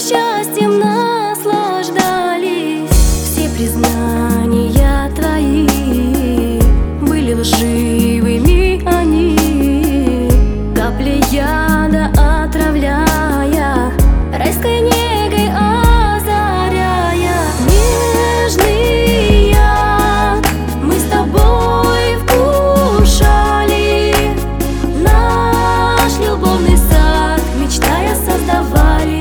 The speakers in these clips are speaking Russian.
счастьем наслаждались. Все признания твои были лживыми, они капли яда отравляя, райской негой озаряя. Нежный яд мы с тобой вкушали, наш любовный сад мечтая создавали.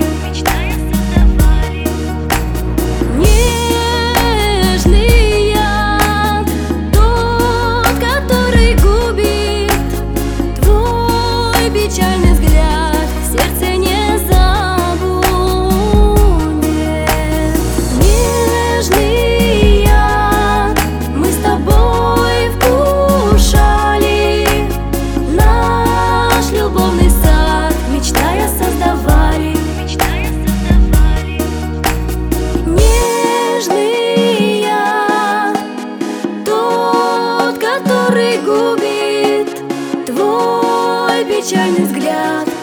Нежный яд, тот, который губит, твой печальный взгляд сердце не забудет. Нежный яд мы с тобой вкушали, наш любовный сад мечтая создавали. Нежный яд, тот, который губит, твой печальный взгляд